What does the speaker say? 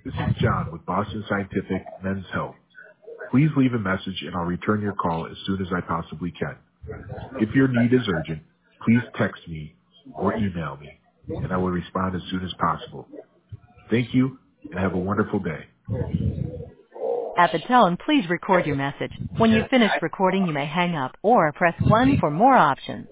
This is John with Boston Scientific Men's Health. Please leave a message and I'll return your call as soon as I possibly can. If your need is urgent, please text me or email me, and I will respond as soon as possible. Thank you, and have a wonderful day. At the tone, please record your message. When you've finished recording, you may hang up or press 1 for more options.